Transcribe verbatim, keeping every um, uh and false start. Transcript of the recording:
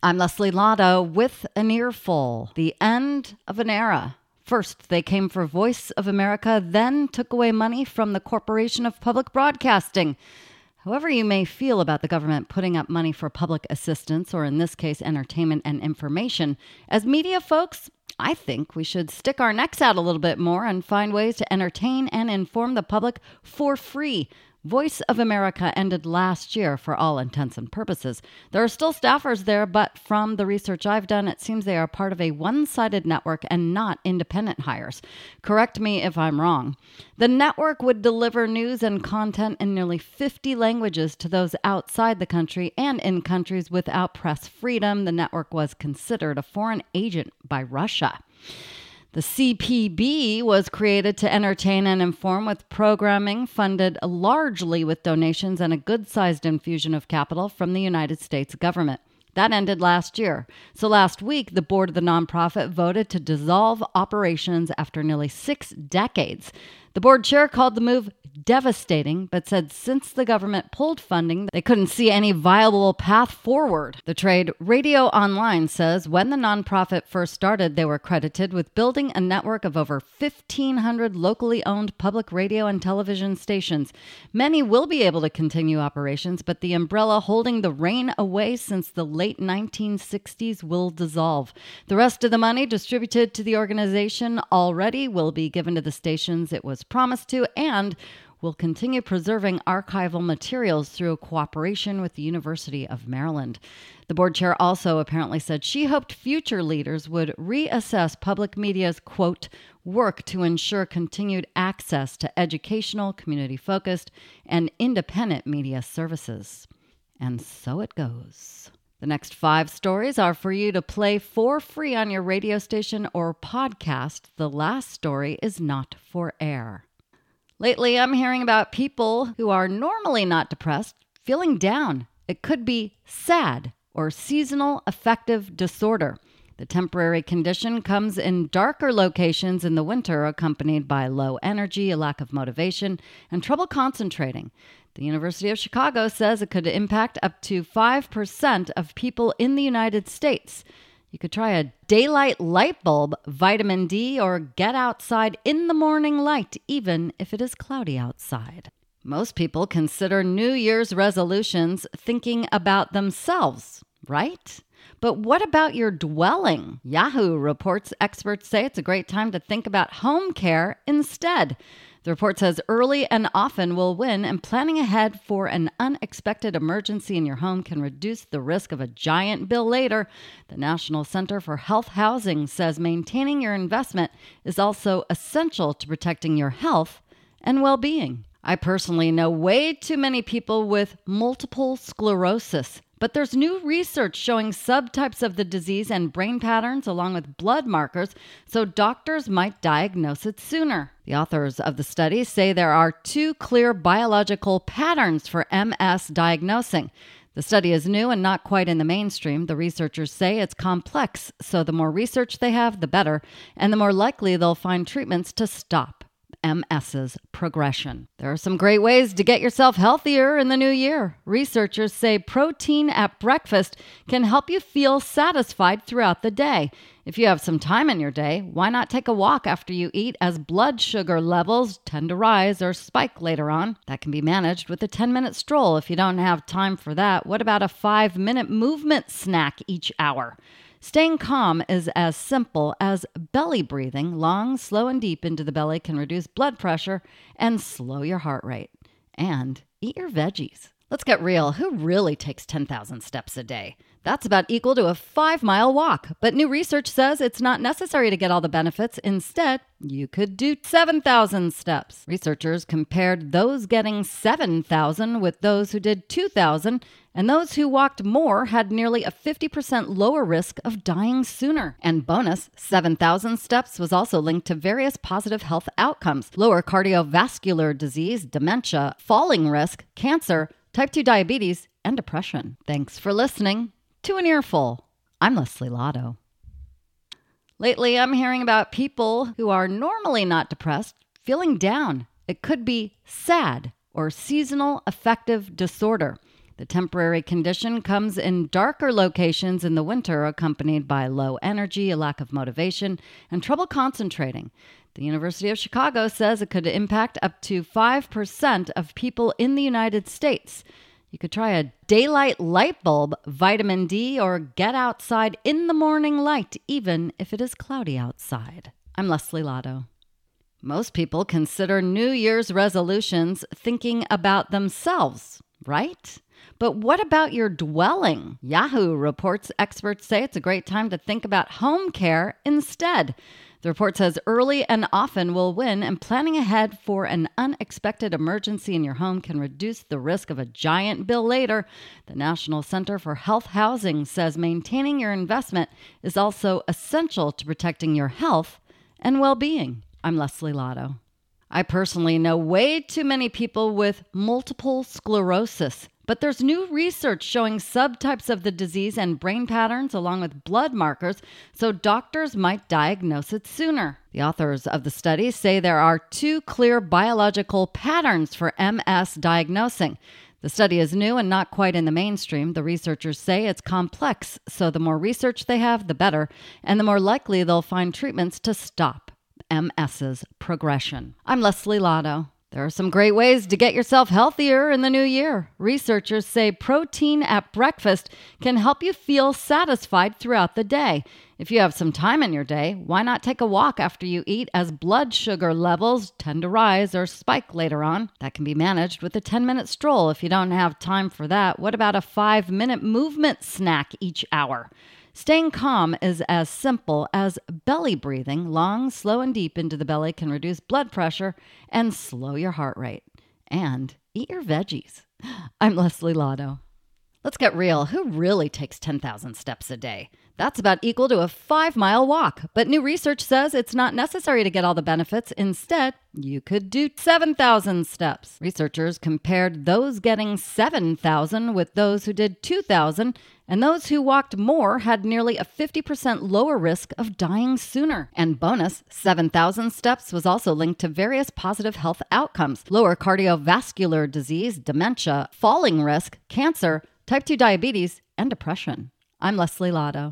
I'm Leslie Lotto with an earful. The end of an era. First, they came for Voice of America, then took away money from the Corporation of Public Broadcasting. However you may feel about the government putting up money for public assistance, or in this case, entertainment and information, as media folks, I think we should stick our necks out a little bit more and find ways to entertain and inform the public for free. Voice of America ended last year for all intents and purposes. There are still staffers there, but from the research I've done, it seems they are part of a one-sided network and not independent hires. Correct me if I'm wrong. The network would deliver news and content in nearly fifty languages to those outside the country and in countries without press freedom. The network was considered a foreign agent by Russia. The C P B was created to entertain and inform with programming funded largely with donations and a good-sized infusion of capital from the United States government. That ended last year. So last week, the board of the nonprofit voted to dissolve operations after nearly six decades. The board chair called the move devastating, but said since the government pulled funding, they couldn't see any viable path forward. The trade Radio Online says when the nonprofit first started, they were credited with building a network of over fifteen hundred locally owned public radio and television stations. Many will be able to continue operations, but the umbrella holding the rein away since the late nineteen sixties will dissolve. The rest of the money distributed to the organization already will be given to the stations it was promised to, and will continue preserving archival materials through a cooperation with the University of Maryland. The board chair also apparently said she hoped future leaders would reassess public media's, quote, work to ensure continued access to educational, community-focused, and independent media services. And so it goes. The next five stories are for you to play for free on your radio station or podcast. The last story is not for air. Lately, I'm hearing about people who are normally not depressed feeling down. It could be SAD, or seasonal affective disorder. The temporary condition comes in darker locations in the winter, accompanied by low energy, a lack of motivation, and trouble concentrating. The University of Chicago says it could impact up to five percent of people in the United States. You could try a daylight light bulb, vitamin D, or get outside in the morning light, even if it is cloudy outside. Most people consider New Year's resolutions thinking about themselves, right? But what about your dwelling? Yahoo reports experts say it's a great time to think about home care instead. The report says early and often will win, and planning ahead for an unexpected emergency in your home can reduce the risk of a giant bill later. The National Center for Health Housing says maintaining your investment is also essential to protecting your health and well-being. I personally know way too many people with multiple sclerosis. But there's new research showing subtypes of the disease and brain patterns along with blood markers, so doctors might diagnose it sooner. The authors of the study say there are two clear biological patterns for M S diagnosing. The study is new and not quite in the mainstream. The researchers say it's complex, so the more research they have, the better, and the more likely they'll find treatments to stop MS's progression. There are some great ways to get yourself healthier in the new year. Researchers say protein at breakfast can help you feel satisfied throughout the day. If you have some time in your day, why not take a walk after you eat, as blood sugar levels tend to rise or spike later on? That can be managed with a ten-minute stroll. If you don't have time for that, what about a five-minute movement snack each hour? Staying calm is as simple as belly breathing. Long, slow, and deep into the belly can reduce blood pressure and slow your heart rate. And eat your veggies. Let's get real. Who really takes ten thousand steps a day? That's about equal to a five-mile walk. But new research says it's not necessary to get all the benefits. Instead, you could do seven thousand steps. Researchers compared those getting seven thousand with those who did two thousand, and those who walked more had nearly a fifty percent lower risk of dying sooner. And bonus, seven thousand steps was also linked to various positive health outcomes: lower cardiovascular disease, dementia, falling risk, cancer, type two diabetes, and depression. Thanks for listening to An Earful. I'm Leslie Lotto. Lately, I'm hearing about people who are normally not depressed feeling down. It could be SAD, or seasonal affective disorder. The temporary condition comes in darker locations in the winter, accompanied by low energy, a lack of motivation, and trouble concentrating. The University of Chicago says it could impact up to five percent of people in the United States. You could try a daylight light bulb, vitamin D, or get outside in the morning light, even if it is cloudy outside. I'm Leslie Lotto. Most people consider New Year's resolutions thinking about themselves, right? But what about your dwelling? Yahoo reports experts say it's a great time to think about home care instead. The report says early and often will win, and planning ahead for an unexpected emergency in your home can reduce the risk of a giant bill later. The National Center for Health Housing says maintaining your investment is also essential to protecting your health and well-being. I'm Leslie Lotto. I personally know way too many people with multiple sclerosis, but there's new research showing subtypes of the disease and brain patterns along with blood markers, so doctors might diagnose it sooner. The authors of the study say there are two clear biological patterns for M S diagnosing. The study is new and not quite in the mainstream. The researchers say it's complex, so the more research they have, the better, and the more likely they'll find treatments to stop M S's progression. I'm Leslie Lotto. There are some great ways to get yourself healthier in the new year. Researchers say protein at breakfast can help you feel satisfied throughout the day. If you have some time in your day, why not take a walk after you eat, as blood sugar levels tend to rise or spike later on? That can be managed with a ten-minute stroll if you don't have time for that. What about a five-minute movement snack each hour? Staying calm is as simple as belly breathing. Long, slow, and deep into the belly can reduce blood pressure and slow your heart rate. And eat your veggies. I'm Leslie Lotto. Let's get real. Who really takes ten thousand steps a day? That's about equal to a five-mile walk. But new research says it's not necessary to get all the benefits. Instead, you could do seven thousand steps. Researchers compared those getting seven thousand with those who did two thousand, and those who walked more had nearly a fifty percent lower risk of dying sooner. And bonus, seven thousand steps was also linked to various positive health outcomes: lower cardiovascular disease, dementia, falling risk, cancer, type two diabetes, and depression. I'm Leslie Lotto.